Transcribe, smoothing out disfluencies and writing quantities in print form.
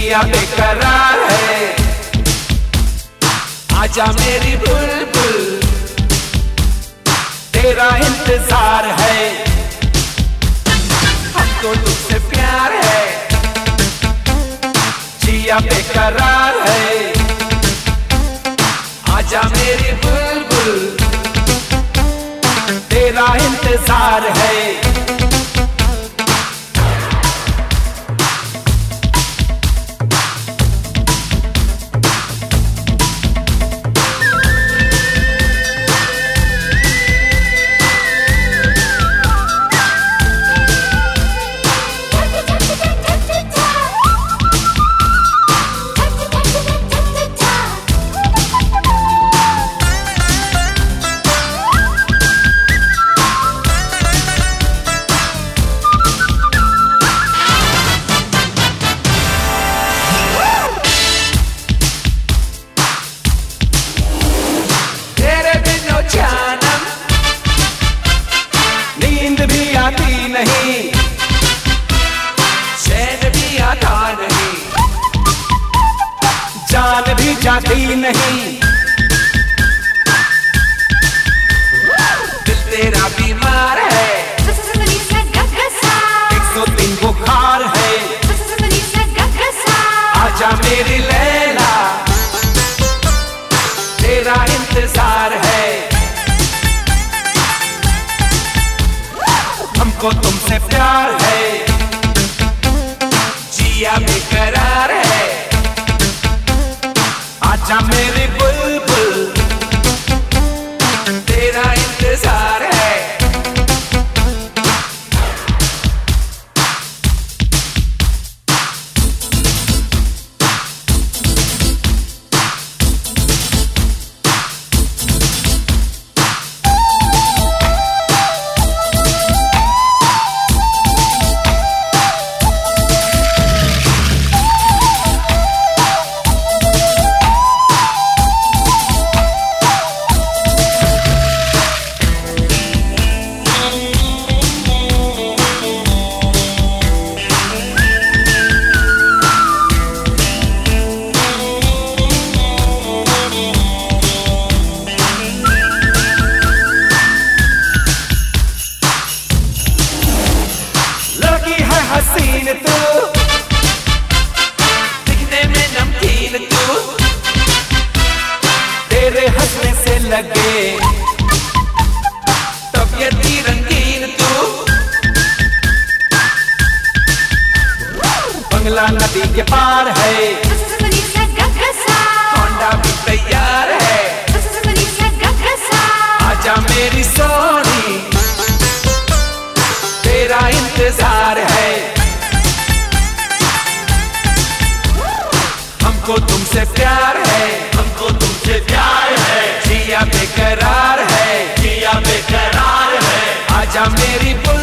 जिया बेकरार है, आजा मेरी बुलबुल, तेरा इंतजार है, हमको तुझसे प्यार है, जिया बेकरार है, आजा मेरी बुलबुल, तेरा इंतजार है। नींद भी आती नहीं, चैन भी आता नहीं, जान भी जाती नहीं, दिल तेरा बीमार है, 103 बुखार है, आजा मेरी लैला, तेरा इंतजार है, हमको तुमसे प्यार है, जिया बेकरार है, आजा मेरी बुलबुल, तेरा इंतजार है। हसीन तू, दिखने में नमकीन तू, तेरे हंसने से लगे तबीयती रंगीन तू, बंगला नदी के पार है, होंडा भी तैयार है, आजा मेरी सोनी, तेरा इंतजार है, हमको तुमसे प्यार है, हमको तुमसे प्यार है, जिया बेकरार है, जिया बेकरार है, आजा मेरी